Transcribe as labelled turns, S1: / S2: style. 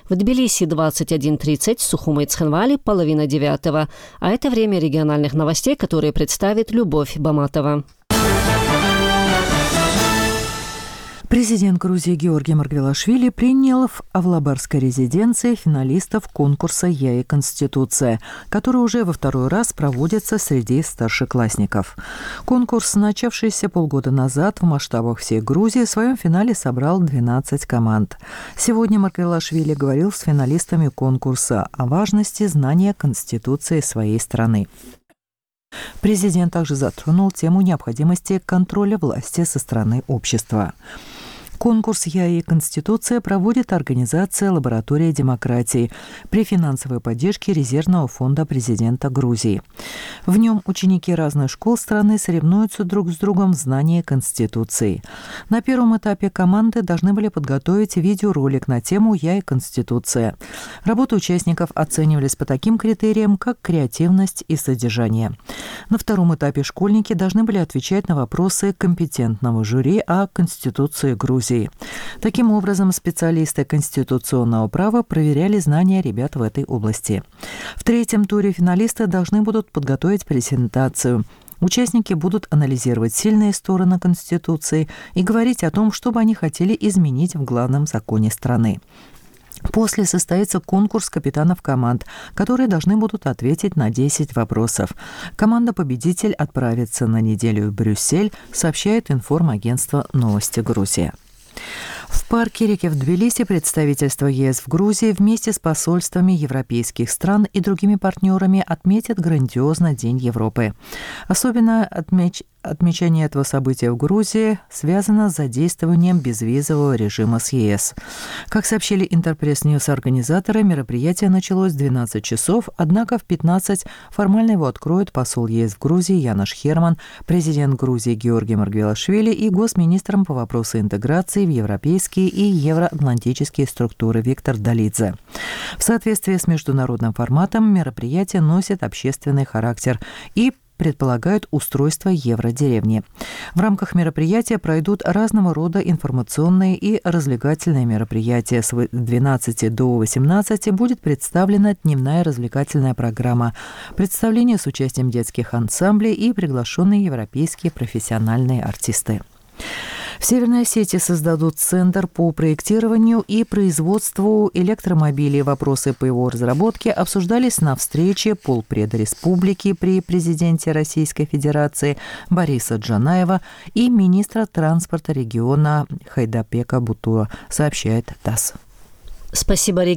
S1: В Тбилиси 21:30, Сухуми и Цхинвали половина 9. А это время региональных новостей, которые представит Любовь Баматова.
S2: Президент Грузии Георгий Маргвелашвили принял в Авлабарской резиденции финалистов конкурса «Я и Конституция», который уже во второй раз проводится среди старшеклассников. Конкурс, начавшийся полгода назад в масштабах всей Грузии, в своем финале собрал 12 команд. Сегодня Маргвелашвили говорил с финалистами конкурса о важности знания Конституции своей страны. Президент также затронул тему необходимости контроля власти со стороны общества. Конкурс «Я и Конституция» проводит организация «Лаборатория демократии» при финансовой поддержке Резервного фонда президента Грузии. В нем ученики разных школ страны соревнуются друг с другом в знании Конституции. На первом этапе команды должны были подготовить видеоролик на тему «Я и Конституция». Работы участников оценивались по таким критериям, как креативность и содержание. На втором этапе школьники должны были отвечать на вопросы компетентного жюри о Конституции Грузии. Таким образом, специалисты конституционного права проверяли знания ребят в этой области. В третьем туре финалисты должны будут подготовить презентацию. Участники будут анализировать сильные стороны Конституции и говорить о том, что бы они хотели изменить в главном законе страны. После состоится конкурс капитанов команд, которые должны будут ответить на 10 вопросов. Команда-победитель отправится на неделю в Брюссель, сообщает информагентство «Новости Грузия». В парке реки в Тбилиси представительство ЕС в Грузии вместе с посольствами европейских стран и другими партнерами отметят грандиозно День Европы. Особенно отмечание этого события в Грузии связано с задействованием безвизового режима с ЕС. Как сообщили Интерпресс-Ньюс организаторы, мероприятие началось в 12 часов, однако в 15 формально его откроют посол ЕС в Грузии Янош Херман, президент Грузии Георгий Маргвелашвили и госминистром по вопросу интеграции в европейские и евроатлантические структуры Виктор Долидзе. В соответствии с международным форматом мероприятие носит общественный характер и предполагают устройство евродеревни. В рамках мероприятия пройдут разного рода информационные и развлекательные мероприятия. С 12 до 18 будет представлена дневная развлекательная программа, представление с участием детских ансамблей и приглашенные европейские профессиональные артисты. В Северной Осетии создадут центр по проектированию и производству электромобилей. Вопросы по его разработке обсуждались на встрече полпреда республики при президенте Российской Федерации Бориса Джанаева и министра транспорта региона Хайдапека Бутуа, сообщает ТАСС.
S1: Спасибо,